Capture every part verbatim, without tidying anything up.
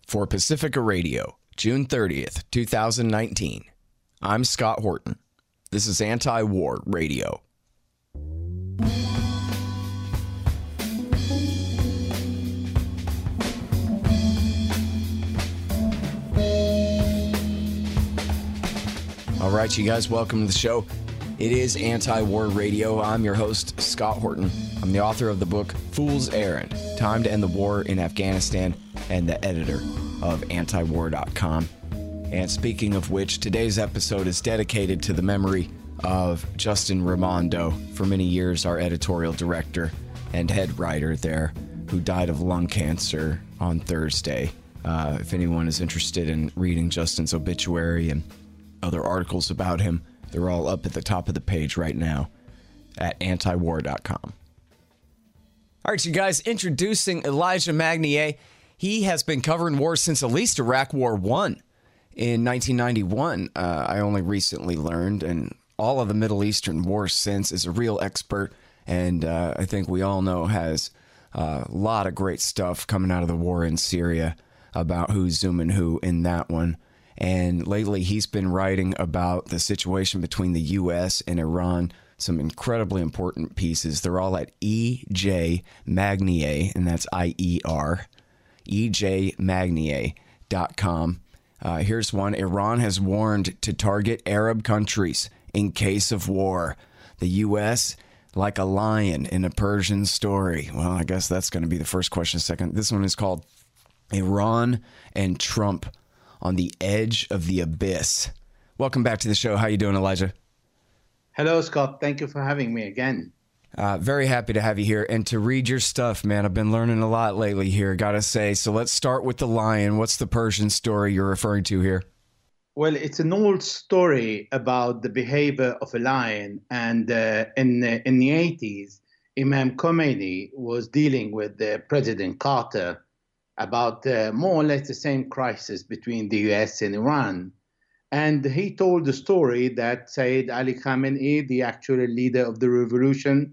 For Pacifica Radio, June thirtieth, twenty nineteen. I'm Scott Horton. This is Anti-War Radio. All right, you guys, welcome to the show. It is Anti-War Radio. I'm your host, Scott Horton. I'm the author of the book, Fool's Errand, Time to End the War in Afghanistan, and the editor of anti war dot com. And speaking of which, today's episode is dedicated to the memory of Justin Raimondo, for many years our editorial director and head writer there, who died of lung cancer on Thursday. Uh, if anyone is interested in reading Justin's obituary and other articles about him, they're all up at the top of the page right now at anti war dot com. All right, you guys, introducing Elijah Magnier. He has been covering war since at least Iraq War One in nineteen ninety-one. Uh, I only recently learned, and all of the Middle Eastern wars since, is a real expert, and uh, I think we all know has uh, a lot of great stuff coming out of the war in Syria about who's zooming who in that one. And lately he's been writing about the situation between the U S and Iran, some incredibly important pieces. They're all at E J Magnier, and that's I E R, E J Magnier dot com. Uh, here's one. Iran has warned to target Arab countries in case of war. The U S like a lion in a Persian story. Well, I guess that's going to be the first question. Second, this one is called Iran and Trump on the Edge of the Abyss. Welcome back to the show. How you doing, Elijah? Hello, Scott. Thank you for having me again. Uh, very happy to have you here and to read your stuff, man. I've been learning a lot lately here, gotta say. So let's start with the lion. What's the Persian story you're referring to here? Well, it's an old story about the behavior of a lion. And uh, in, the, in the eighties, Imam Khomeini was dealing with uh, President Carter about uh, more or less the same crisis between the U S and Iran. And he told the story that Sayyid Ali Khamenei, the actual leader of the revolution,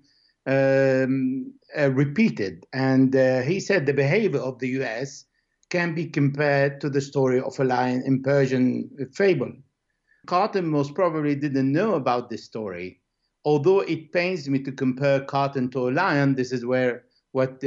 um, uh, repeated. And uh, he said the behavior of the U S can be compared to the story of a lion in Persian fable. Carter most probably didn't know about this story. Although it pains me to compare Carter to a lion, this is where what uh,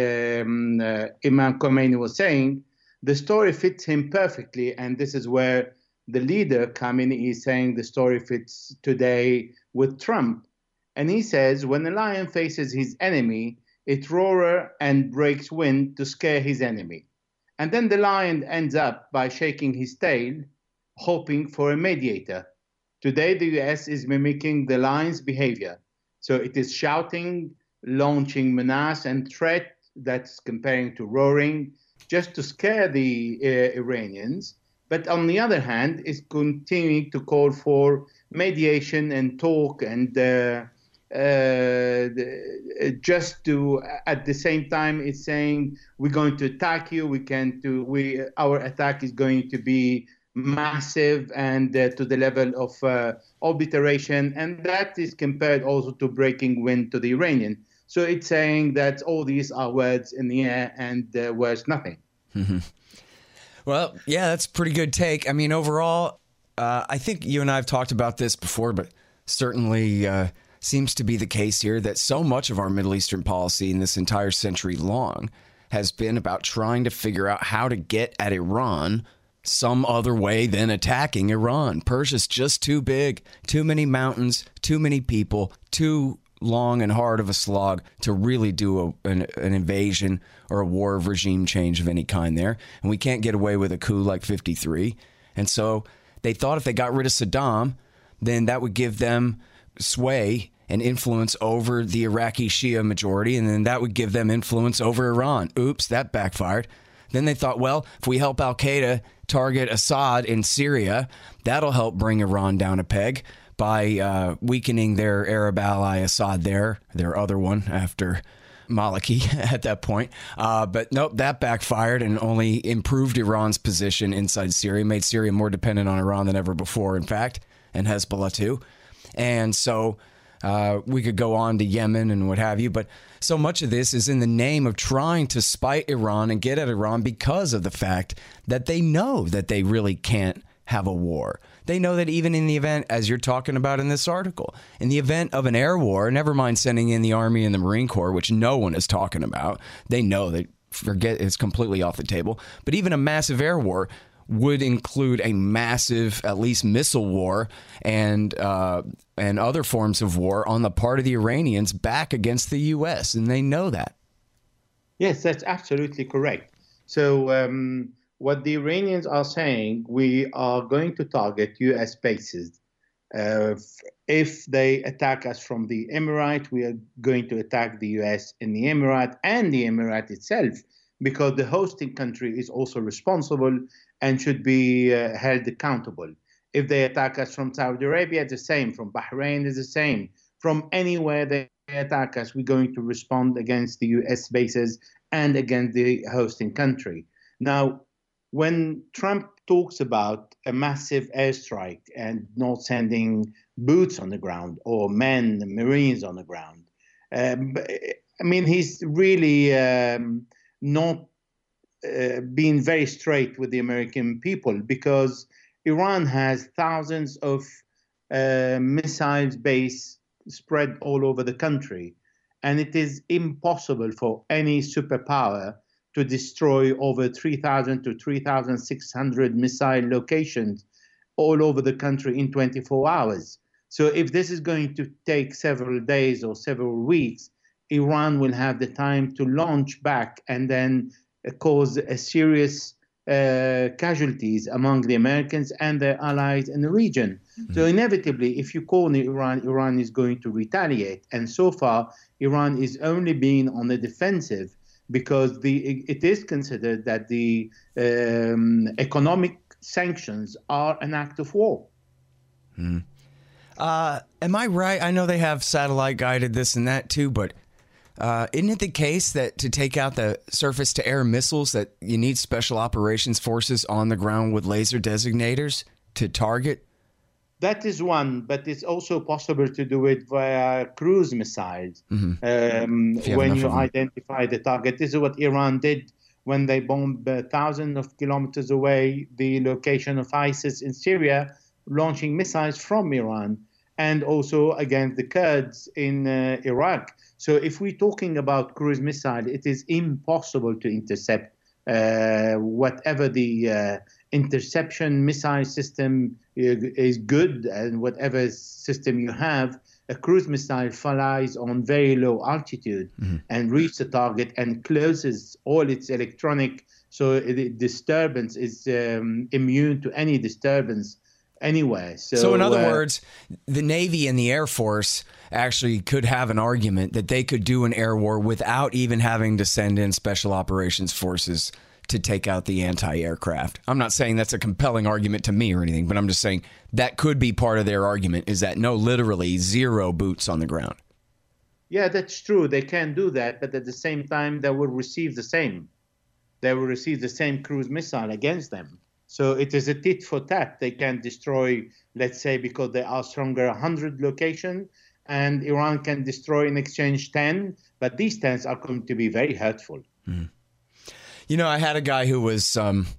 um, uh, Imam Khomeini was saying, the story fits him perfectly, and this is where the leader, Khamenei, is saying the story fits today with Trump. And he says, when a lion faces his enemy, it roars and breaks wind to scare his enemy. And then the lion ends up by shaking his tail, hoping for a mediator. Today, the U S is mimicking the lion's behavior. So it is shouting, launching menace and threat, that's comparing to roaring, just to scare the uh, Iranians. But on the other hand, is continuing to call for mediation and talk, and uh, uh, just to, at the same time, it's saying we're going to attack you. We can do. We our attack is going to be massive and uh, to the level of uh, obliteration, and that is compared also to breaking wind to the Iranian. So it's saying that all these are words in the air and uh, words nothing. Mm-hmm. Well, yeah, that's a pretty good take. I mean, overall, uh, I think you and I have talked about this before, but certainly uh, seems to be the case here that so much of our Middle Eastern policy in this entire century long has been about trying to figure out how to get at Iran some other way than attacking Iran. Persia's just too big, too many mountains, too many people, too long and hard of a slog to really do a, an, an invasion or a war of regime change of any kind there. And we can't get away with a coup like fifty-three. And so they thought if they got rid of Saddam, then that would give them sway and influence over the Iraqi Shia majority, and then that would give them influence over Iran. Oops, that backfired. Then they thought, well, if we help al-Qaeda target Assad in Syria, that'll help bring Iran down a peg by uh, weakening their Arab ally Assad there, their other one after Maliki at that point. Uh, but nope, that backfired and only improved Iran's position inside Syria, made Syria more dependent on Iran than ever before, in fact, and Hezbollah too. And so Uh, we could go on to Yemen and what have you, but so much of this is in the name of trying to spite Iran and get at Iran because of the fact that they know that they really can't have a war. They know that even in the event, as you're talking about in this article, in the event of an air war, never mind sending in the Army and the Marine Corps, which no one is talking about, they know that forget it's completely off the table. But even a massive air war would include a massive, at least missile war and uh, and other forms of war on the part of the Iranians back against the U S, and they know that. Yes, that's absolutely correct. So um, what the Iranians are saying, we are going to target U S bases. Uh, if they attack us from the Emirate, we are going to attack the U S in the Emirate and the Emirate itself, because the hosting country is also responsible and should be uh, held accountable. If they attack us from Saudi Arabia, it's the same. From Bahrain, it's the same. From anywhere they attack us, we're going to respond against the U S bases and against the hosting country. Now, when Trump talks about a massive airstrike and not sending boots on the ground or men, Marines on the ground, um, I mean, he's really um, not uh, being very straight with the American people, because Iran has thousands of uh, missiles base spread all over the country, and it is impossible for any superpower to destroy over three thousand to three thousand six hundred missile locations all over the country in twenty-four hours. So if this is going to take several days or several weeks, Iran will have the time to launch back and then uh, cause a serious uh, casualties among the Americans and their allies in the region. Mm-hmm. So inevitably, if you call Iran, Iran is going to retaliate. And so far, Iran is only being on the defensive, because the it is considered that the um, economic sanctions are an act of war. Hmm. Uh, am I right? I know they have satellite guided this and that too, but uh, isn't it the case that to take out the surface-to-air missiles that you need special operations forces on the ground with laser designators to target? That is one, but it's also possible to do it via cruise missiles. Mm-hmm. um, you when you identify the target. This is what Iran did when they bombed uh, thousands of kilometers away the location of ISIS in Syria, launching missiles from Iran, and also against the Kurds in uh, Iraq. So if we're talking about cruise missile, it is impossible to intercept uh, whatever the uh, interception missile system is good, and whatever system you have. A cruise missile flies on very low altitude mm-hmm. and reaches the target and closes all its electronic, so the disturbance is um, immune to any disturbance anywhere. So, so in other uh, words, the Navy and the Air Force actually could have an argument that they could do an air war without even having to send in special operations forces to take out the anti-aircraft. I'm not saying that's a compelling argument to me or anything, but I'm just saying that could be part of their argument, is that no, literally zero boots on the ground. Yeah, that's true. They can do that, but at the same time, they will receive the same. They will receive the same cruise missile against them. So it is a tit for tat. They can destroy, let's say, because they are stronger, one hundred locations, and Iran can destroy in exchange ten, but these tens are going to be very hurtful. Mm-hmm. You know, I had a guy who was, um,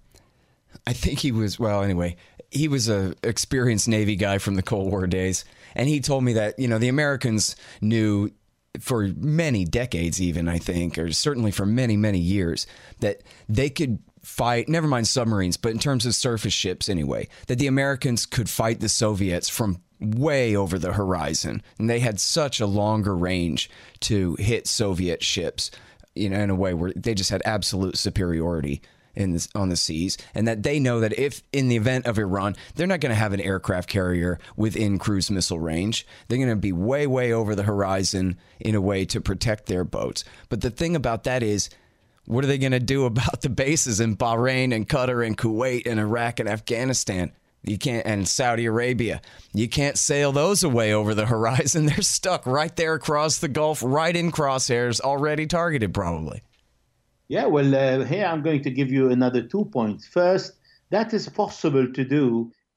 I think he was, well, anyway, he was a experienced Navy guy from the Cold War days. And he told me that, you know, the Americans knew for many decades even, I think, or certainly for many, many years, that they could fight, never mind submarines, but in terms of surface ships anyway, that the Americans could fight the Soviets from way over the horizon. And they had such a longer range to hit Soviet ships, you know, in a way where they just had absolute superiority in this, on the seas, and that they know that if in the event of Iran, they're not going to have an aircraft carrier within cruise missile range. They're going to be way, way over the horizon in a way to protect their boats. But the thing about that is, what are they going to do about the bases in Bahrain and Qatar and Kuwait and Iraq and Afghanistan? You can't, and Saudi Arabia. You can't sail those away over the horizon. They're stuck right there across the Gulf, right in crosshairs, already targeted probably. Yeah, well, uh, here I'm going to give you another two points. First, that is possible to do if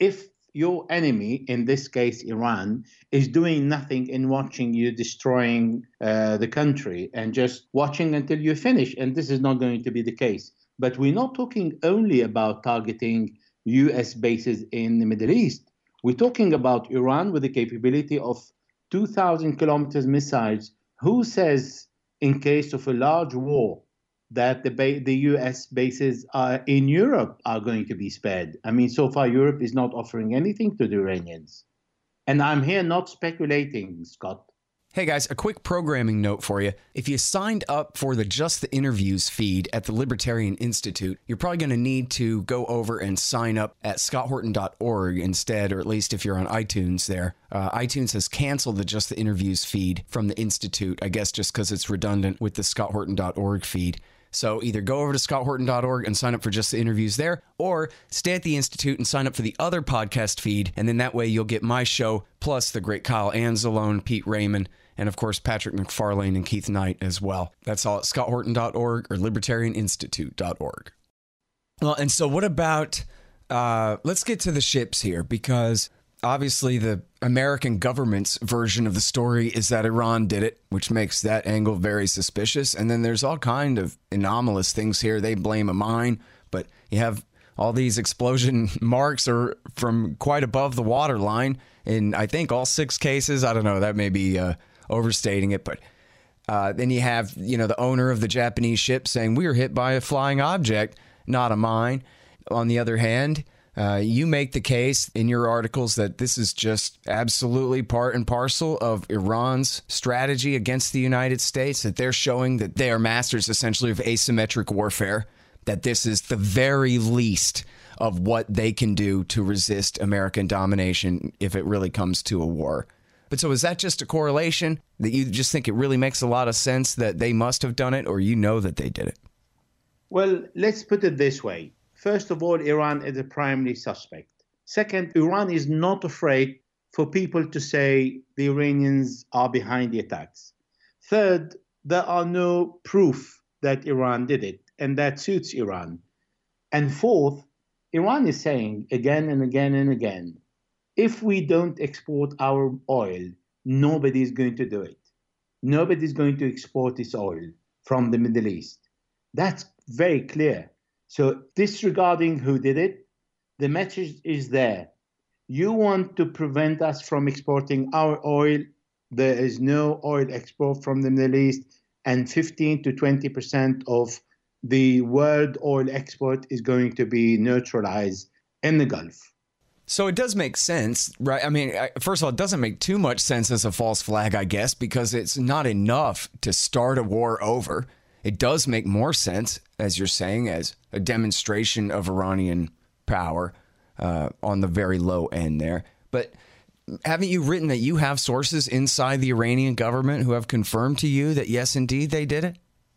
your enemy, in this case Iran, is doing nothing in watching you destroying uh, the country and just watching until you finish. And this is not going to be the case. But we're not talking only about targeting U S bases in the Middle East. We're talking about Iran with the capability of two thousand kilometers missiles. Who says in case of a large war that the ba- the U S bases are in Europe are going to be spared? I mean, so far Europe is not offering anything to the Iranians. And I'm here not speculating, Scott. Hey guys, a quick programming note for you. If you signed up for the Just the Interviews feed at the Libertarian Institute, you're probably going to need to go over and sign up at scott horton dot org instead, or at least if you're on iTunes there. Uh, iTunes has canceled the Just the Interviews feed from the Institute, I guess just because it's redundant with the scott horton dot org feed. So either go over to scott horton dot org and sign up for Just the Interviews there, or stay at the Institute and sign up for the other podcast feed, and then that way you'll get my show, plus the great Kyle Anzalone, Pete Raymond, and of course Patrick McFarlane and Keith Knight as well. That's all at scott horton dot org or libertarian institute dot org. Well, and so what about, uh, let's get to the ships here, because obviously the American government's version of the story is that Iran did it, which makes that angle very suspicious. And then there's all kind of anomalous things here. They blame a mine, but you have all these explosion marks are from quite above the waterline in, I think, all six cases. I don't know, that may be uh, overstating it, but uh, then you have, you know, the owner of the Japanese ship saying we were hit by a flying object, not a mine. On the other hand, Uh, you make the case in your articles that this is just absolutely part and parcel of Iran's strategy against the United States, that they're showing that they are masters essentially of asymmetric warfare, that this is the very least of what they can do to resist American domination if it really comes to a war. But so is that just a correlation that you just think it really makes a lot of sense that they must have done it, or you know that they did it? Well, let's put it this way. First of all, Iran is a primary suspect. Second, Iran is not afraid for people to say the Iranians are behind the attacks. Third, there are no proof that Iran did it, and that suits Iran. And fourth, Iran is saying again and again and again, if we don't export our oil, nobody is going to do it. Nobody is going to export this oil from the Middle East. That's very clear. So disregarding who did it, the message is there. You want to prevent us from exporting our oil. There is no oil export from the Middle East, and fifteen to twenty percent of the world oil export is going to be neutralized in the Gulf. So it does make sense, right? I mean, first of all, it doesn't make too much sense as a false flag, I guess, because it's not enough to start a war over. It does make more sense, as you're saying, as a demonstration of Iranian power uh, on the very low end there. But haven't you written that you have sources inside the Iranian government who have confirmed to you that, yes, indeed, they did it?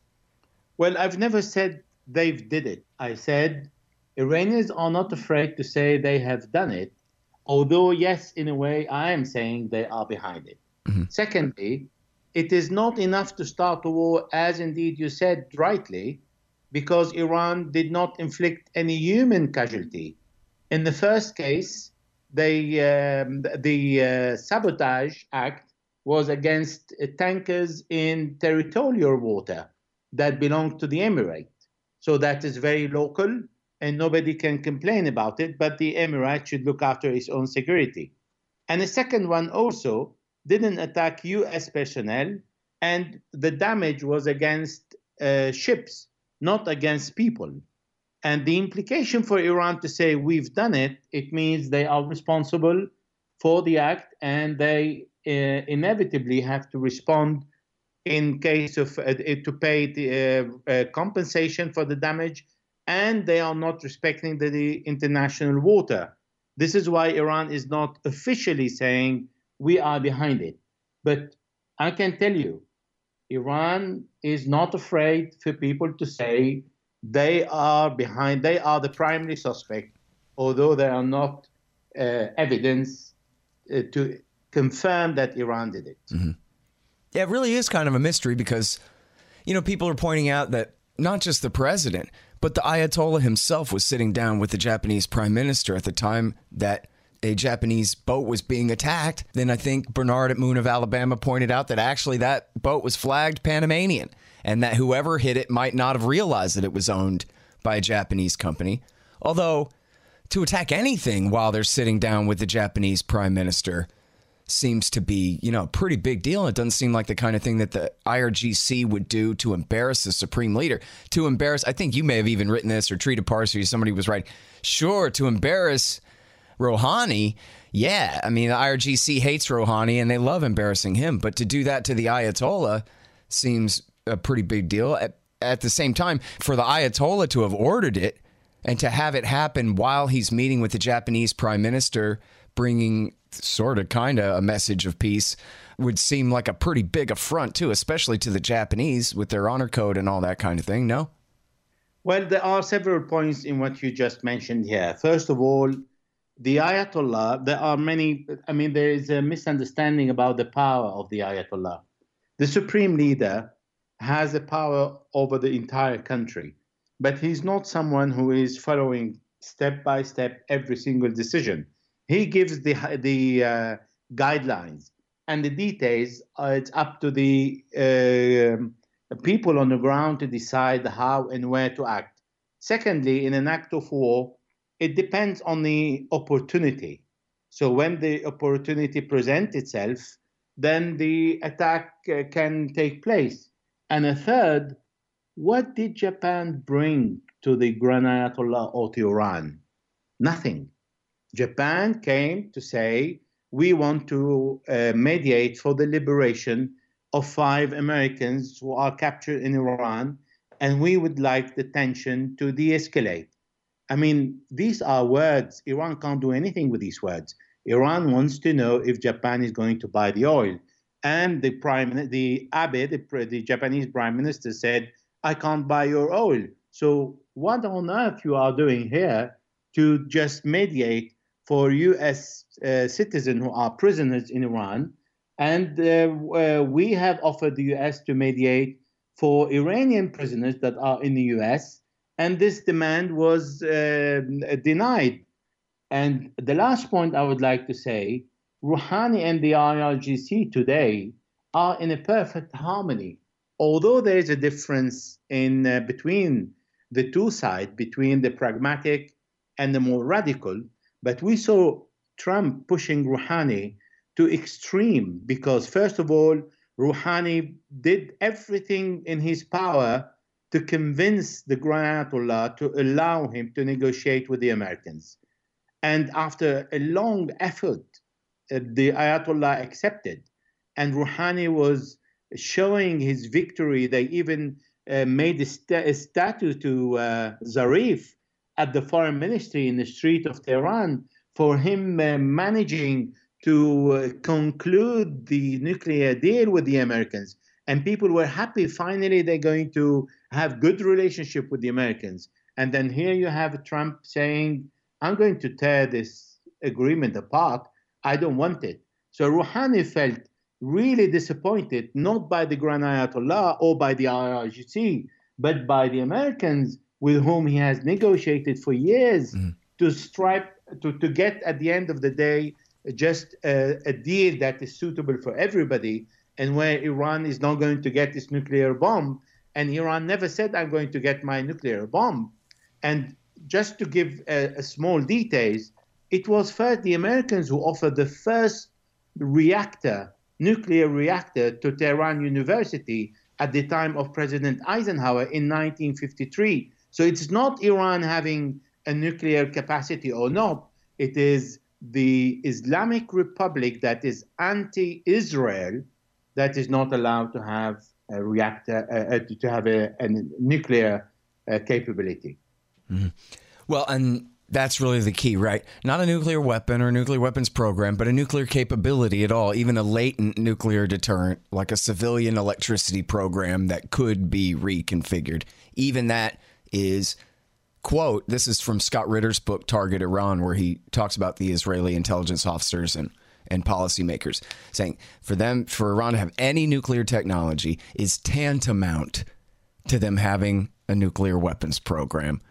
Well, I've never said they did it. I said Iranians are not afraid to say they have done it, although, yes, in a way, I am saying they are behind it. Mm-hmm. Secondly, it is not enough to start a war, as indeed you said rightly, because Iran did not inflict any human casualty. In the first case, they, um, the uh, sabotage act was against uh, tankers in territorial water that belonged to the Emirate. So that is very local, and nobody can complain about it, but the Emirate should look after its own security. And the second one also didn't attack U S personnel, and the damage was against uh, ships, not against people. And the implication for Iran to say we've done it, it means they are responsible for the act, and they uh, inevitably have to respond in case of uh, to pay the uh, uh, compensation for the damage, and they are not respecting the, the international water. This is why Iran is not officially saying we are behind it. But I can tell you, Iran is not afraid for people to say they are behind, they are the primary suspect, although there are not uh, evidence uh, to confirm that Iran did it. Mm-hmm. Yeah, it really is kind of a mystery because, you know, people are pointing out that not just the president, but the Ayatollah himself was sitting down with the Japanese prime minister at the time that a Japanese boat was being attacked, then I think Bernard at Moon of Alabama pointed out that actually that boat was flagged Panamanian and that whoever hit it might not have realized that it was owned by a Japanese company. Although to attack anything while they're sitting down with the Japanese prime minister seems to be, you know, a pretty big deal. It doesn't seem like the kind of thing that the I R G C would do to embarrass the supreme leader. To embarrass, I think you may have even written this, or Trita Parsi, somebody was right. Sure, to embarrass Rouhani, yeah. I mean, the I R G C hates Rouhani and they love embarrassing him. But to do that to the Ayatollah seems a pretty big deal. At, at the same time, for the Ayatollah to have ordered it and to have it happen while he's meeting with the Japanese prime minister, bringing sort of kind of a message of peace, would seem like a pretty big affront, too, especially to the Japanese with their honor code and all that kind of thing. No? Well, there are several points in what you just mentioned here. First of all, the Ayatollah, there are many, I mean, there is a misunderstanding about the power of the Ayatollah. The supreme leader has a power over the entire country, but he's not someone who is following step by step every single decision. He gives the the uh, guidelines, and the details, uh, it's up to the uh, people on the ground to decide how and where to act. Secondly, in an act of war, it depends on the opportunity. So when the opportunity presents itself, then the attack uh, can take place. And a third, what did Japan bring to the Grand Ayatollah or to Iran? Nothing. Japan came to say, we want to uh, mediate for the liberation of five Americans who are captured in Iran, and we would like the tension to de-escalate. I mean, these are words. Iran can't do anything with these words. Iran wants to know if Japan is going to buy the oil. And the prime, the Abe, the, the Japanese prime minister, said, I can't buy your oil. So what on earth you are doing here to just mediate for U S uh, citizens who are prisoners in Iran? And uh, uh, we have offered the U S to mediate for Iranian prisoners that are in the U S, and this demand was uh, denied. And the last point I would like to say, Rouhani and the I R G C today are in a perfect harmony. Although there is a difference in uh, between the two sides, between the pragmatic and the more radical, but we saw Trump pushing Rouhani to extreme because, first of all, Rouhani did everything in his power to convince the Grand Ayatollah to allow him to negotiate with the Americans. And after a long effort, uh, the Ayatollah accepted. And Rouhani was showing his victory. They even uh, made a, st- a statue to uh, Zarif at the foreign ministry in the street of Tehran for him uh, managing to uh, conclude the nuclear deal with the Americans. And people were happy. Finally, they're going to have good relationship with the Americans. And then here you have Trump saying, I'm going to tear this agreement apart. I don't want it. So Rouhani felt really disappointed, not by the Grand Ayatollah or by the I R G C, but by the Americans with whom he has negotiated for years mm. to strive, to, to get at the end of the day, just a, a deal that is suitable for everybody, and where Iran is not going to get this nuclear bomb. And Iran never said, I'm going to get my nuclear bomb. And just to give a, a small details, it was first the Americans who offered the first reactor, nuclear reactor, to Tehran University at the time of President Eisenhower in nineteen fifty-three. So it's not Iran having a nuclear capacity or not. It is the Islamic Republic that is anti-Israel that is not allowed to have a reactor, uh, to have a, a nuclear uh, capability. Mm-hmm. Well, and that's really the key, right? Not a nuclear weapon or a nuclear weapons program, but a nuclear capability at all, even a latent nuclear deterrent, like a civilian electricity program that could be reconfigured. Even that is, quote, this is from Scott Ritter's book, Target Iran, where he talks about the Israeli intelligence officers and, and policymakers, saying for them, for Iran to have any nuclear technology is tantamount to them having a nuclear weapons program.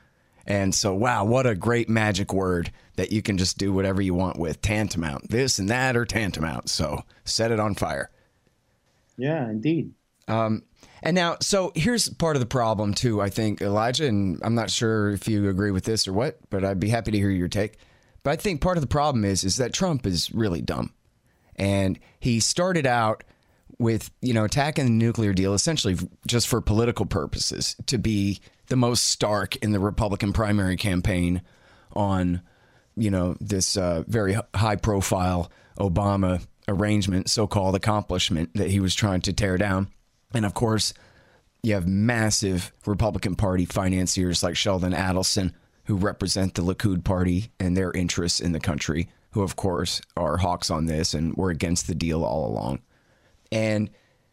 And so, wow, what a great magic word that you can just do whatever you want with. Tantamount, this and that or tantamount. So set it on fire. Yeah, indeed. Um, and now, so here's part of the problem too, I think, Elijah, and I'm not sure if you agree with this or what, but I'd be happy to hear your take. But I think part of the problem is, is that Trump is really dumb. And he started out with, you know, attacking the nuclear deal essentially just for political purposes, to be the most stark in the Republican primary campaign on, you know, this uh, very high profile Obama arrangement, so-called accomplishment that he was trying to tear down. And of course, you have massive Republican Party financiers like Sheldon Adelson, who represent the Likud party and their interests in the country, who of course are hawks on this and were against the deal all along. And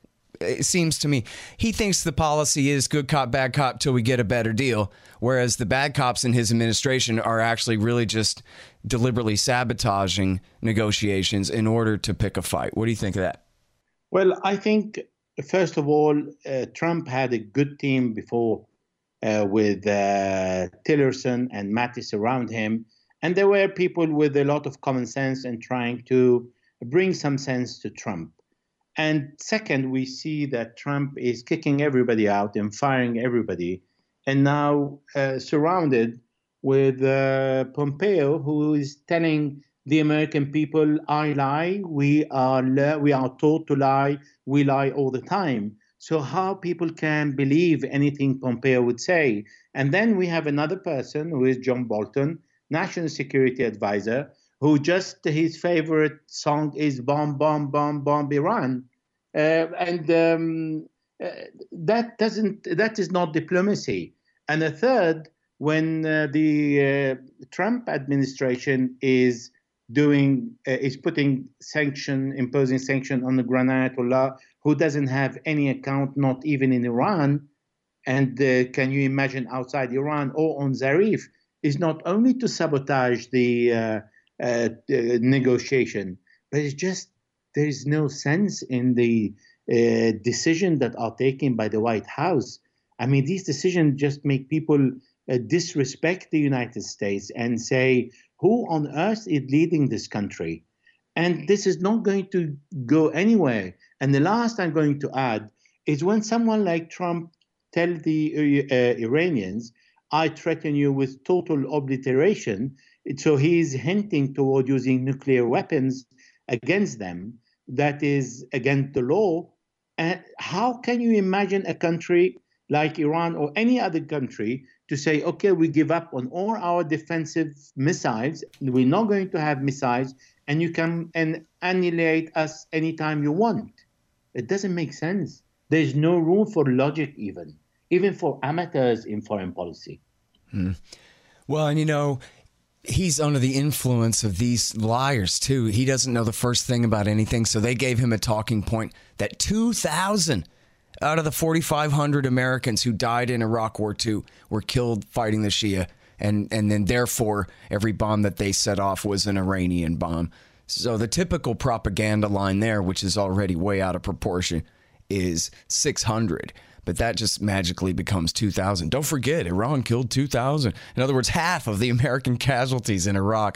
it seems to me he thinks the policy is good cop, bad cop till we get a better deal, whereas the bad cops in his administration are actually really just deliberately sabotaging negotiations in order to pick a fight. What do you think of that? Well, I think, first of all, uh, Trump had a good team before uh, with uh, Tillerson and Mattis around him. And there were people with a lot of common sense and trying to bring some sense to Trump. And second, we see that Trump is kicking everybody out and firing everybody, and now uh, surrounded with uh, Pompeo, who is telling the American people, I lie, we are we are taught to lie, we lie all the time. So how people can believe anything Pompeo would say? And then we have another person who is John Bolton, National Security Advisor, who just his favorite song is Bomb, Bomb, Bomb, Bomb Iran. Uh, and um, uh, that doesn't, that is not diplomacy. And a third, when uh, the uh, Trump administration is doing, uh, is putting sanction, imposing sanction on the Grand Ayatollah, who doesn't have any account, not even in Iran, and uh, can you imagine outside Iran or on Zarif, is not only to sabotage the uh, uh, negotiation, but it's just there is no sense in the uh, decisions that are taken by the White House. I mean, these decisions just make people uh, disrespect the United States and say, who on earth is leading this country? And this is not going to go anywhere. And the last I'm going to add is when someone like Trump tell the uh, Iranians, I threaten you with total obliteration. So he is hinting toward using nuclear weapons against them. That is against the law. And how can you imagine a country like Iran or any other country to say, okay, we give up on all our defensive missiles, we're not going to have missiles, and you can and annihilate us anytime you want? It doesn't make sense. There's no room for logic even, even for amateurs in foreign policy. Hmm. Well, and you know, he's under the influence of these liars, too. He doesn't know the first thing about anything, so they gave him a talking point that two thousand out of the forty-five hundred Americans who died in Iraq War Two were killed fighting the Shia, and, and then therefore every bomb that they set off was an Iranian bomb. So the typical propaganda line there, which is already way out of proportion, is six hundred. But that just magically becomes two thousand. Don't forget, Iran killed two thousand. In other words, half of the American casualties in Iraq,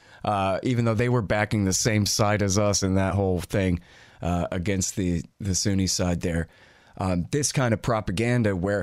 uh, even though they were backing the same side as us in that whole thing uh, against the, the Sunni side there. Um, this kind of propaganda where,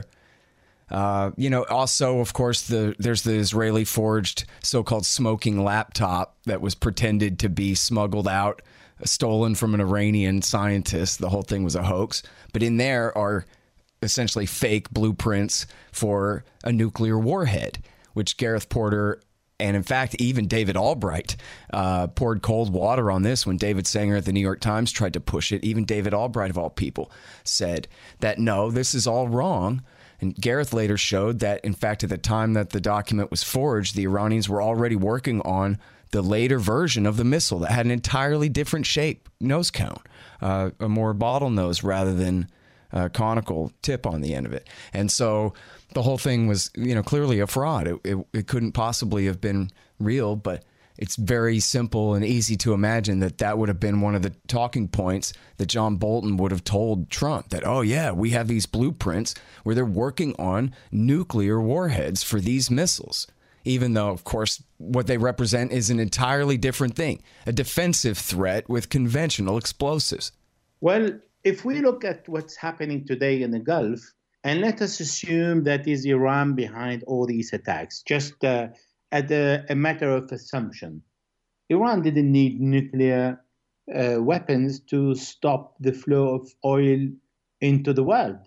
uh, you know, also, of course, the there's the Israeli forged so-called smoking laptop that was pretended to be smuggled out, stolen from an Iranian scientist. The whole thing was a hoax. But in there are essentially fake blueprints for a nuclear warhead, which Gareth Porter and, in fact, even David Albright uh, poured cold water on this when David Sanger at the New York Times tried to push it. Even David Albright, of all people, said that, no, this is all wrong. And Gareth later showed that, in fact, at the time that the document was forged, the Iranians were already working on the later version of the missile that had an entirely different shape, nose cone, uh, a more bottlenose rather than a conical tip on the end of it. And so the whole thing was, you know, clearly a fraud. It, it, it couldn't possibly have been real, but it's very simple and easy to imagine that that would have been one of the talking points that John Bolton would have told Trump, that, oh, yeah, we have these blueprints where they're working on nuclear warheads for these missiles, even though, of course, what they represent is an entirely different thing, a defensive threat with conventional explosives. Well, if we look at what's happening today in the Gulf, and let us assume that is Iran behind all these attacks, just uh, as a, a matter of assumption. Iran didn't need nuclear uh, weapons to stop the flow of oil into the world.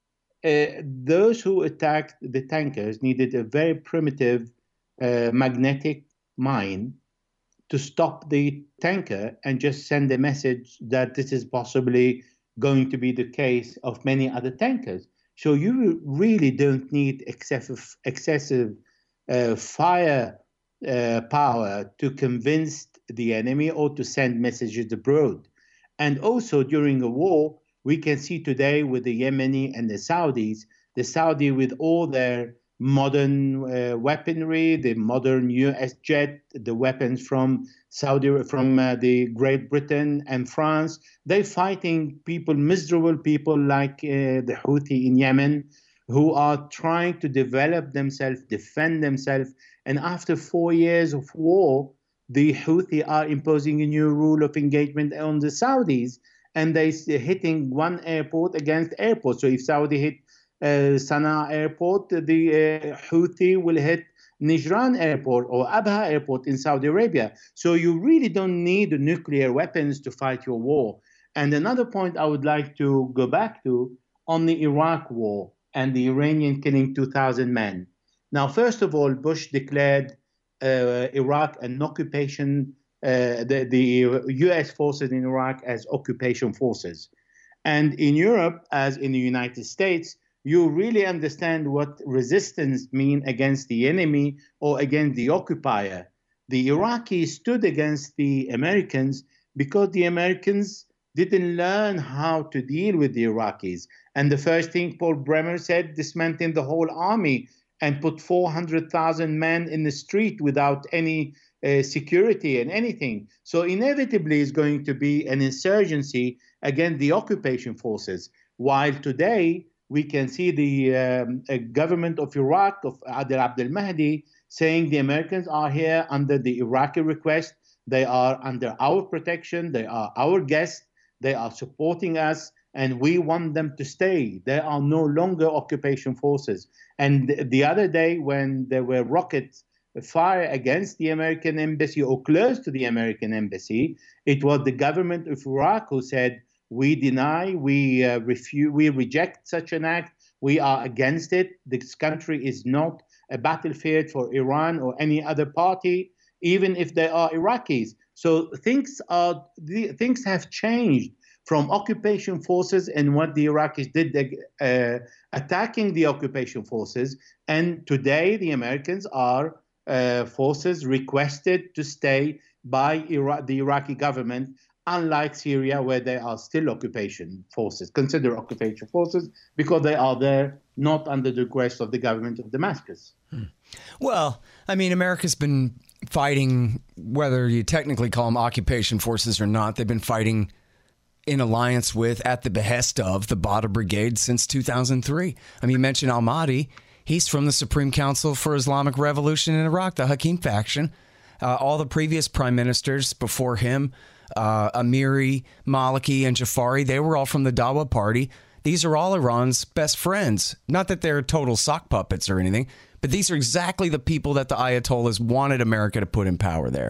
Uh, those who attacked the tankers needed a very primitive uh, magnetic mine to stop the tanker and just send a message that this is possibly going to be the case of many other tankers. So you really don't need excessive, excessive uh, fire uh, power to convince the enemy or to send messages abroad. And also during a war, we can see today with the Yemeni and the Saudis, the Saudi with all their modern uh, weaponry, the modern U S jet, the weapons from Saudi, from uh, the Great Britain and France, they're fighting people, miserable people like uh, the Houthi in Yemen, who are trying to develop themselves, defend themselves. And after four years of war, the Houthi are imposing a new rule of engagement on the Saudis, and they're hitting one airport against airport. So if Saudi hit Uh, Sana'a airport, the uh, Houthi will hit Najran airport or Abha airport in Saudi Arabia. So you really don't need nuclear weapons to fight your war. And another point I would like to go back to on the Iraq war and the Iranian killing two thousand men. Now, first of all, Bush declared uh, Iraq an occupation, uh, the, the U S forces in Iraq as occupation forces. And in Europe, as in the United States, you really understand what resistance means against the enemy or against the occupier. The Iraqis stood against the Americans because the Americans didn't learn how to deal with the Iraqis. And the first thing Paul Bremer said, dismantling the whole army and put four hundred thousand men in the street without any uh, security and anything. So inevitably it's going to be an insurgency against the occupation forces. While today, we can see the um, government of Iraq, of Adel Abdel Mahdi, saying the Americans are here under the Iraqi request. They are under our protection. They are our guests. They are supporting us, and we want them to stay. They are no longer occupation forces. And the other day, when there were rockets fire against the American embassy or close to the American embassy, it was the government of Iraq who said, we deny, we uh, refuse, we reject such an act. We are against it. This country is not a battlefield for Iran or any other party, even if they are Iraqis. So things are the, things have changed from occupation forces and what the Iraqis did, uh, attacking the occupation forces. And today the Americans are uh, forces requested to stay by Iraq, the Iraqi government, unlike Syria, where they are still occupation forces, considered occupation forces, because they are there not under the request of the government of Damascus. Hmm. Well, I mean, America's been fighting, whether you technically call them occupation forces or not, they've been fighting in alliance with, at the behest of, the Badr Brigade since two thousand three. I mean, you mentioned al-Mahdi. He's from the Supreme Council for Islamic Revolution in Iraq, the Hakim faction. Uh, all the previous prime ministers before him, Uh, Amiri, Maliki, and Jafari, they were all from the Dawa party. These are all Iran's best friends. Not that they're total sock puppets or anything, but these are exactly the people that the Ayatollahs wanted America to put in power there.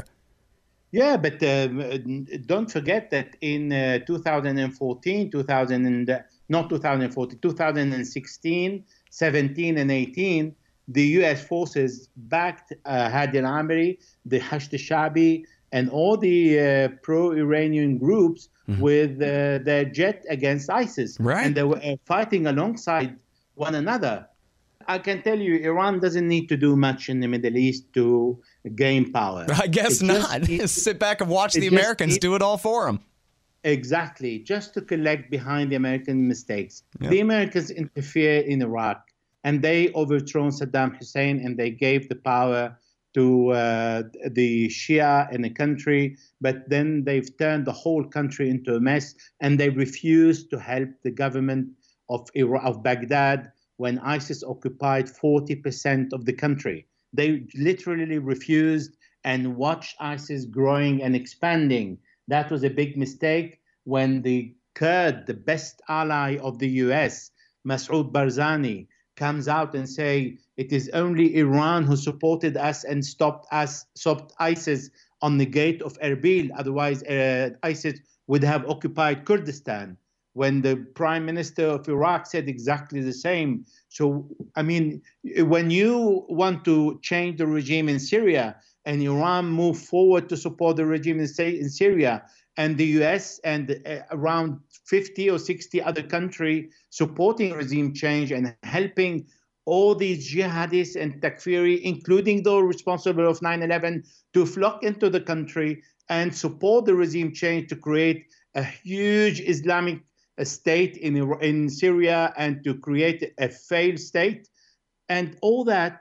Yeah, but uh, don't forget that in uh, two thousand fourteen, two thousand and, uh, not two thousand fourteen, two thousand sixteen, seventeen, and eighteen, the U S forces backed uh, Hadi al-Amiri, the Hashd al-Shabi, and all the uh, pro-Iranian groups mm-hmm. with uh, their jet against ISIS. Right. And they were uh, fighting alongside one another. I can tell you, Iran doesn't need to do much in the Middle East to gain power. I guess it not. Just, Sit back and watch the Americans just, do it all for them. Exactly. Just to collect behind the American mistakes. Yep. The Americans interfere in Iraq, and they overthrown Saddam Hussein, and they gave the power to uh, the Shia in the country, but then they've turned the whole country into a mess, and they refuse to help the government of Iraq, of Baghdad when ISIS occupied forty percent of the country. They literally refused and watched ISIS growing and expanding. That was a big mistake when the Kurd, the best ally of the U S, Masoud Barzani, comes out and say it is only Iran who supported us and stopped us, stopped ISIS on the gate of Erbil. Otherwise, uh, ISIS would have occupied Kurdistan. When the prime minister of Iraq said exactly the same. So, I mean, when you want to change the regime in Syria and Iran move forward to support the regime in, in Syria, and the U S and uh, around fifty or sixty other countries supporting regime change and helping all these jihadists and takfiri, including those responsible of nine eleven, to flock into the country and support the regime change to create a huge Islamic state in, in Syria and to create a failed state. And all that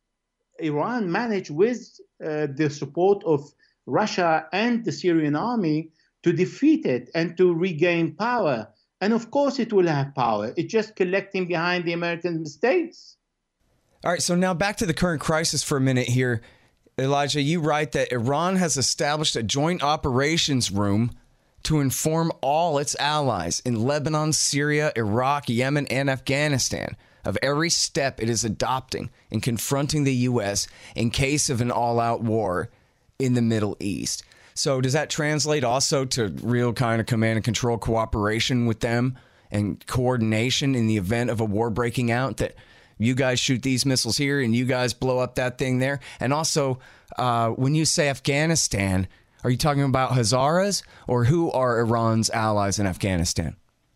Iran managed with uh, the support of Russia and the Syrian army to defeat it and to regain power. And of course it will have power. It's just collecting behind the American states. All right, so now back to the current crisis for a minute here. Elijah, you write that Iran has established a joint operations room to inform all its allies in Lebanon, Syria, Iraq, Yemen, and Afghanistan of every step it is adopting in confronting the U S in case of an all-out war in the Middle East. So does that translate also to real kind of command and control cooperation with them and coordination in the event of a war breaking out, that you guys shoot these missiles here and you guys blow up that thing there? And also, uh, when you say Afghanistan, are you talking about Hazaras, or who are Iran's allies in Afghanistan?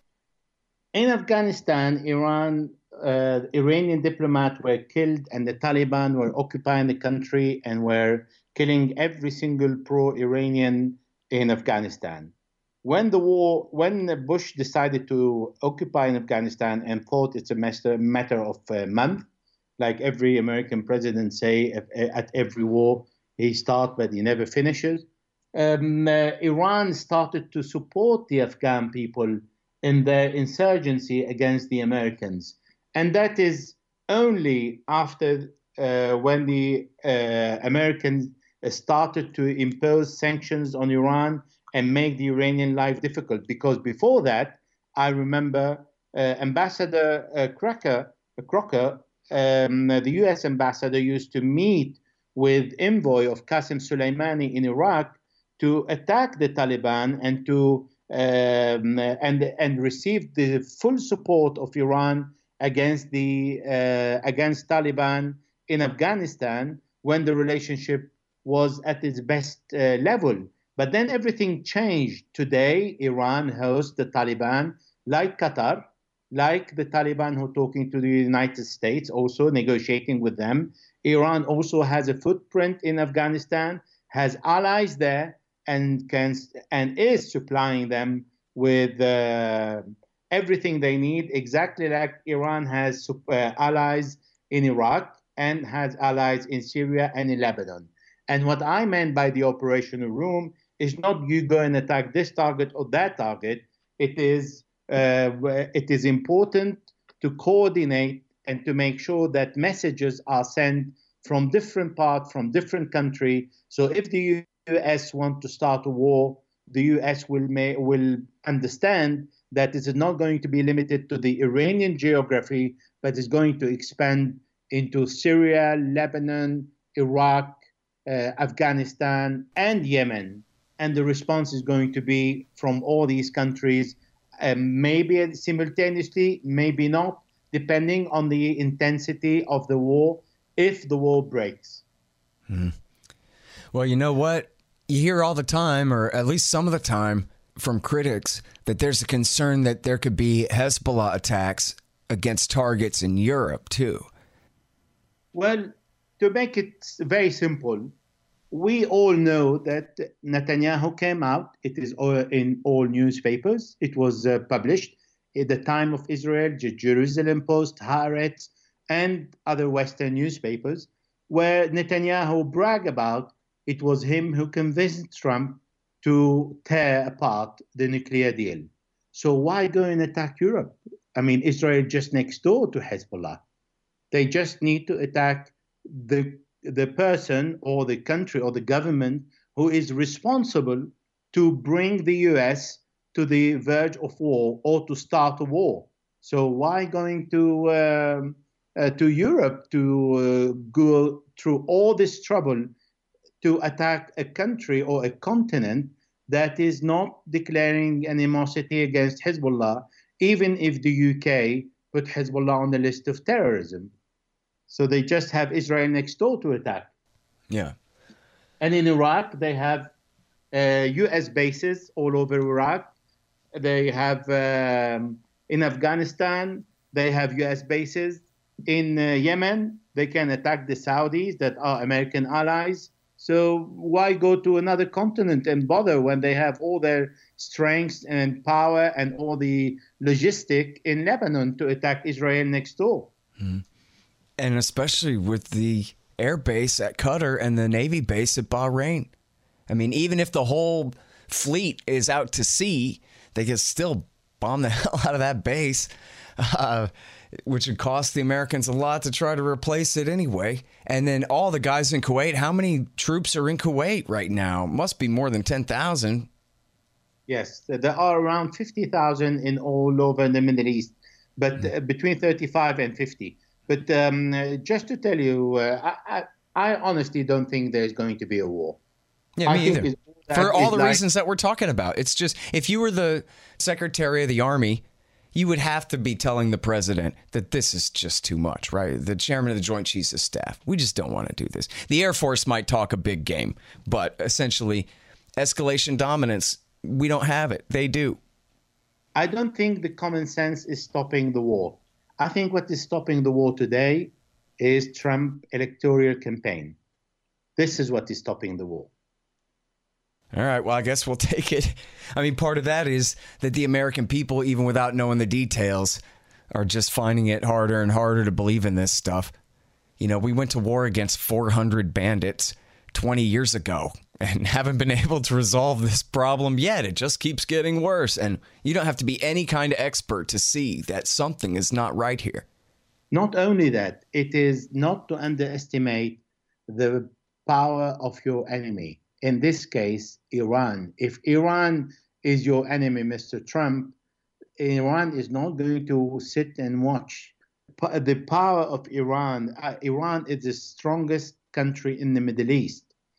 In Afghanistan, Iran, uh, Iranian diplomats were killed and the Taliban were occupying the country and were killing every single pro-Iranian in Afghanistan. When the war, when Bush decided to occupy in Afghanistan and thought it's a matter, matter of a month, like every American president say at every war, he starts but he never finishes. Um, uh, Iran started to support the Afghan people in their insurgency against the Americans. And that is only after uh, when the uh, Americans started to impose sanctions on Iran and make the Iranian life difficult. Because before that, I remember uh, Ambassador uh, Crocker, uh, Crocker um, the U S ambassador, used to meet with envoy of Qasem Soleimani in Iraq to attack the Taliban and to um, and and receive the full support of Iran against the uh, against Taliban in Afghanistan when the relationship was at its best uh, level. But then everything changed. Today, Iran hosts the Taliban, like Qatar, like the Taliban who are talking to the United States, also negotiating with them. Iran also has a footprint in Afghanistan, has allies there, and can and is supplying them with uh, everything they need, exactly like Iran has uh, allies in Iraq and has allies in Syria and in Lebanon. And what I meant by the operational room is not you go and attack this target or that target. It is uh, it is important to coordinate and to make sure that messages are sent from different parts, from different countries. So if the U S want to start a war, the U S will may, will understand that it is not going to be limited to the Iranian geography, but is going to expand into Syria, Lebanon, Iraq, uh, Afghanistan, and Yemen. And the response is going to be from all these countries, uh, maybe simultaneously, maybe not, depending on the intensity of the war, if the war breaks. Hmm. Well, you know what? You hear all the time, or at least some of the time, from critics that there's a concern that there could be Hezbollah attacks against targets in Europe, too. Well, to make it very simple, we all know that Netanyahu came out. It is in all newspapers. It was uh, published at the time of Israel, the Jerusalem Post, Haaretz, and other Western newspapers. where Netanyahu bragged about it was him who convinced Trump to tear apart the nuclear deal. So why go and attack Europe? I mean, Israel just next door to Hezbollah. They just need to attack the the person or the country or the government who is responsible to bring the U S to the verge of war or to start a war. So why going to um, uh, to Europe to uh, go through all this trouble to attack a country or a continent that is not declaring animosity against Hezbollah, even if the U K put Hezbollah on the list of terrorism? So they just have Israel next door to attack. Yeah. And in Iraq, they have uh, U S bases all over Iraq. They have, um, in Afghanistan, they have U S bases. In uh, Yemen, they can attack the Saudis that are American allies. So why go to another continent and bother when they have all their strength and power and all the logistic in Lebanon to attack Israel next door? Mm-hmm. And especially with the air base at Qatar and the Navy base at Bahrain. I mean, even if the whole fleet is out to sea, they can still bomb the hell out of that base, uh, which would cost the Americans a lot to try to replace it anyway. And then all the guys in Kuwait, how many troops are in Kuwait right now? Must be more than ten thousand. Yes, there are around fifty thousand in all over the Middle East, but mm-hmm. uh, between thirty-five and fifty. But um, just to tell you, uh, I, I, I honestly don't think there's going to be a war. Yeah, me I either. For all the like, reasons that we're talking about. It's just, if you were the Secretary of the Army, you would have to be telling the president that this is just too much, right? The chairman of the Joint Chiefs of Staff. We just don't want to do this. The Air Force might talk a big game, but essentially, escalation dominance, we don't have it. They do. I don't think the common sense is stopping the war. I think what is stopping the war today is Trump electoral campaign. This is what is stopping the war. All right, well, I guess we'll take it. I mean, part of that is that the American people, even without knowing the details, are just finding it harder and harder to believe in this stuff. You know, we went to war against four hundred bandits twenty years ago and haven't been able to resolve this problem yet. It just keeps getting worse. And you don't have to be any kind of expert to see that something is not right here. Not only that, it is not to underestimate the power of your enemy. In this case, Iran. If Iran is your enemy, Mister Trump, Iran is not going to sit and watch. The power of Iran, uh, Iran is the strongest country in the Middle East.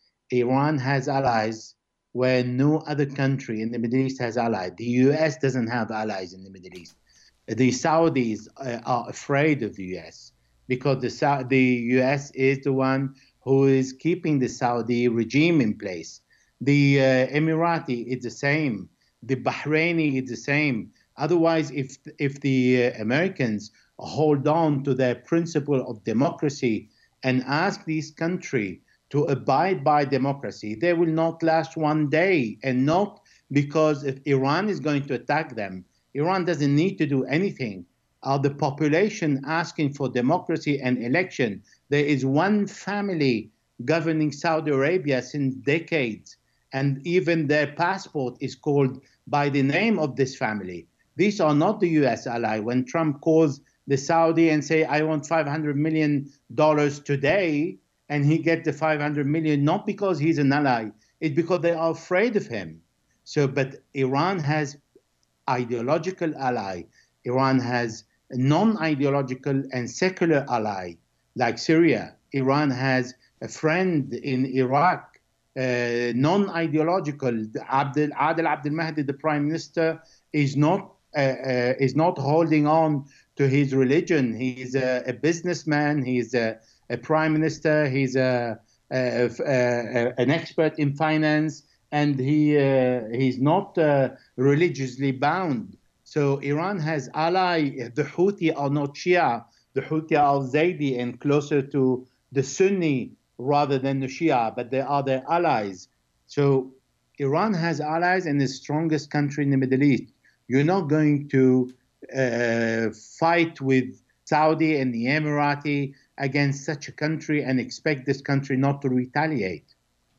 Iran has allies where no other country in the Middle East has allies. The U S doesn't have allies in the Middle East. The Saudis uh, are afraid of the U S because the, Sa- the U S is the one who is keeping the Saudi regime in place. The uh, Emirati is the same. The Bahraini is the same. Otherwise, if if the uh, Americans hold on to their principle of democracy and ask these countries to abide by democracy, they will not last one day. And not because if Iran is going to attack them. Iran doesn't need to do anything. Uh, the population asking for democracy and election. There is one family governing Saudi Arabia since decades, and even their passport is called by the name of this family. These are not the U S ally. When Trump calls the Saudi and say, I want five hundred million dollars today, and he get the five hundred million, not because he's an ally, it's because they are afraid of him. So, but Iran has ideological ally. Iran has a non-ideological and secular ally, like Syria. Iran has a friend in Iraq, uh, non-ideological. Abdel, Adel Abdel Mahdi, the prime minister, is not uh, uh, is not holding on to his religion. He's a, a businessman. He's a, a prime minister. He's a, a, a, an expert in finance, and he uh, he's not uh, religiously bound. So Iran has ally. The Houthi are not Shia. The Houthi are Zaydi and closer to the Sunni rather than the Shia, but they are their allies. So Iran has allies and the strongest country in the Middle East. You're not going to uh, fight with Saudi and the Emirati against such a country and expect this country not to retaliate.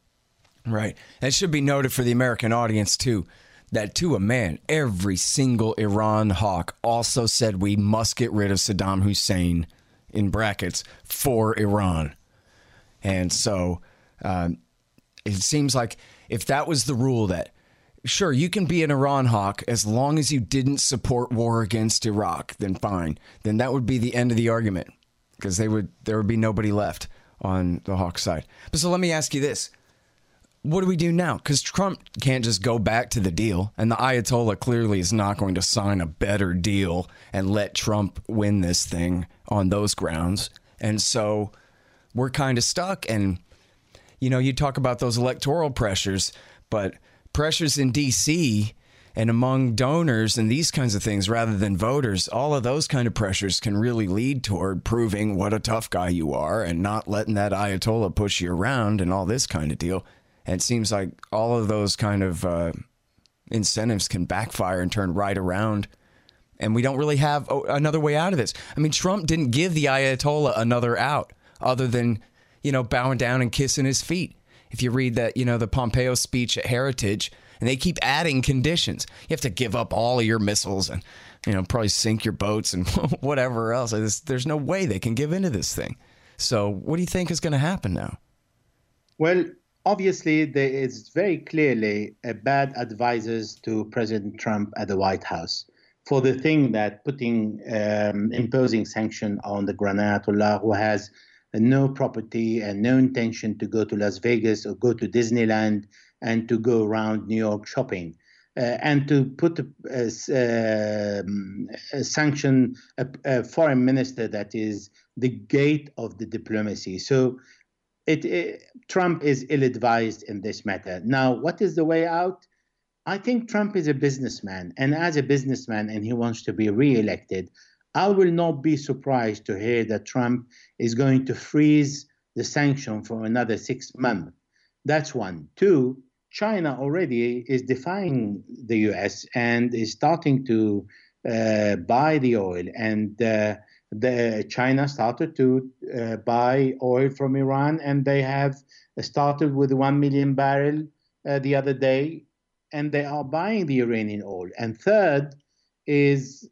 Right. And it should be noted for the American audience, too, that to a man, every single Iran hawk also said we must get rid of Saddam Hussein, in brackets, for Iran. And so um, it seems like if that was the rule that, sure, you can be an Iran hawk as long as you didn't support war against Iraq, then fine. Then that would be the end of the argument, because they would there would be nobody left on the hawk side. But so let me ask you this. What do we do now? Because Trump can't just go back to the deal, and the Ayatollah clearly is not going to sign a better deal and let Trump win this thing on those grounds. And so we're kind of stuck. And, you know, you talk about those electoral pressures, but pressures in D C and among donors and these kinds of things rather than voters, all of those kind of pressures can really lead toward proving what a tough guy you are and not letting that Ayatollah push you around and all this kind of deal. And it seems like all of those kind of uh, incentives can backfire and turn right around. And we don't really have another way out of this. I mean, Trump didn't give the Ayatollah another out other than, you know, bowing down and kissing his feet. If you read that, you know, the Pompeo speech at Heritage, and they keep adding conditions. You have to give up all of your missiles and, you know, probably sink your boats and whatever else. There's, there's no way they can give into this thing. So what do you think is going to happen now? Well, obviously, there is very clearly a bad advisors to President Trump at the White House for the thing that putting, um, imposing sanction on the Grand Ayatollah, who has no property and no intention to go to Las Vegas or go to Disneyland and to go around New York shopping, uh, and to put a, a, a sanction a, a foreign minister that is the gate of the diplomacy. So it, it, Trump is ill-advised in this matter. Now, what is the way out? I think Trump is a businessman, and as a businessman, and he wants to be re-elected, I will not be surprised to hear that Trump is going to freeze the sanction for another six months. That's one. Two, China already is defying the U S and is starting to uh, buy the oil. And uh, the China started to uh, buy oil from Iran, and they have started with one million barrel uh, the other day, and they are buying the Iranian oil. And third is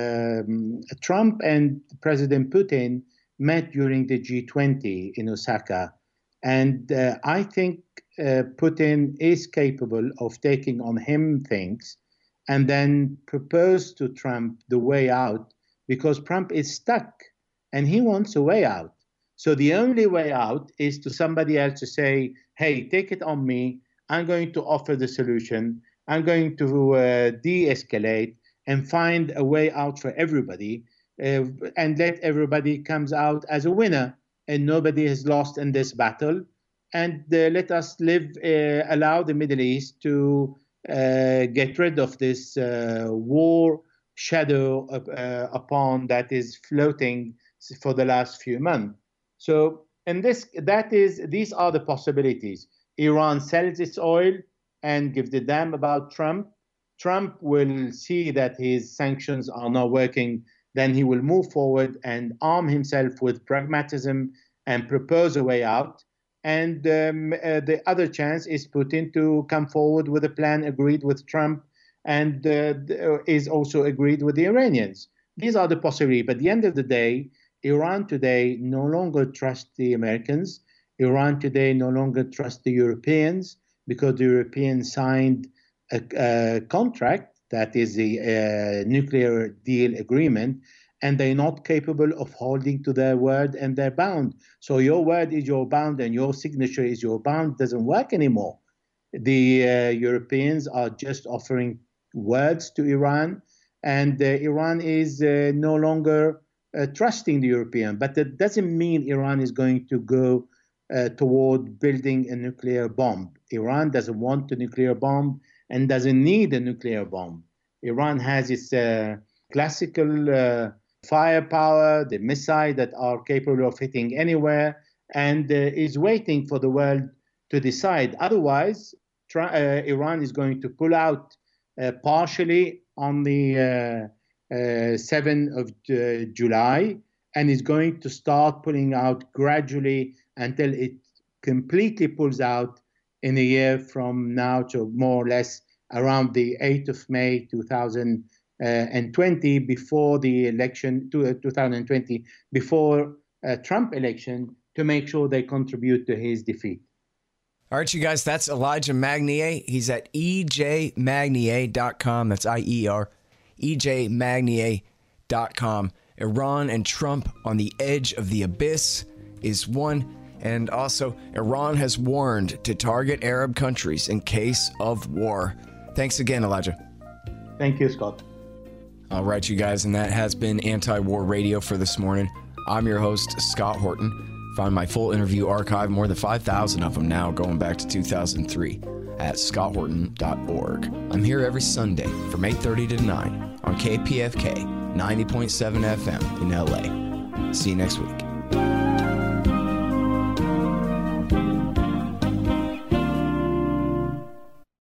um, Trump and President Putin met during the G twenty in Osaka. And uh, I think uh, Putin is capable of taking on him things and then propose to Trump the way out, because Trump is stuck and he wants a way out. So the only way out is to somebody else to say, hey, take it on me. I'm going to offer the solution. I'm going to uh, de-escalate and find a way out for everybody, uh, and let everybody comes out as a winner, and nobody has lost in this battle. And uh, let us live, uh, allow the Middle East to uh, get rid of this uh, war shadow uh, upon that is floating for the last few months. So, and this, that is, these are the possibilities. Iran sells its oil and gives a damn about Trump. Trump will see that his sanctions are not working, then he will move forward and arm himself with pragmatism and propose a way out. And um, uh, the other chance is Putin to come forward with a plan agreed with Trump and uh, is also agreed with the Iranians. These are the possibilities. But at the end of the day, Iran today no longer trusts the Americans. Iran today no longer trusts the Europeans, because the Europeans signed a, a contract that is the uh, nuclear deal agreement, and they're not capable of holding to their word and their bound. So your word is your bound and your signature is your bound doesn't work anymore. The uh, Europeans are just offering words to Iran, and uh, Iran is uh, no longer uh, trusting the European. But that doesn't mean Iran is going to go uh, toward building a nuclear bomb. Iran doesn't want a nuclear bomb and doesn't need a nuclear bomb. Iran has its uh, classical uh, firepower, the missiles that are capable of hitting anywhere, and uh, is waiting for the world to decide. Otherwise, try, uh, Iran is going to pull out uh, partially on the uh, uh, seventh of uh, July, and is going to start pulling out gradually until it completely pulls out in a year from now, to more or less around the eighth of May two thousand twenty, before the election, two thousand twenty, before uh, Trump election, to make sure they contribute to his defeat. All right, you guys, that's Elijah Magnier. He's at E J magnier dot com. That's I E R, E J magnier dot com. Iran and Trump on the edge of the abyss is one. And also, Iran has warned to target Arab countries in case of war. Thanks again, Elijah. Thank you, Scott. All right, you guys, and that has been Anti-War Radio for this morning. I'm your host, Scott Horton. Find my full interview archive, more than five thousand of them now, going back to two thousand three, at scott horton dot org. I'm here every Sunday from eight thirty to nine on K P F K ninety point seven F M in L A. See you next week.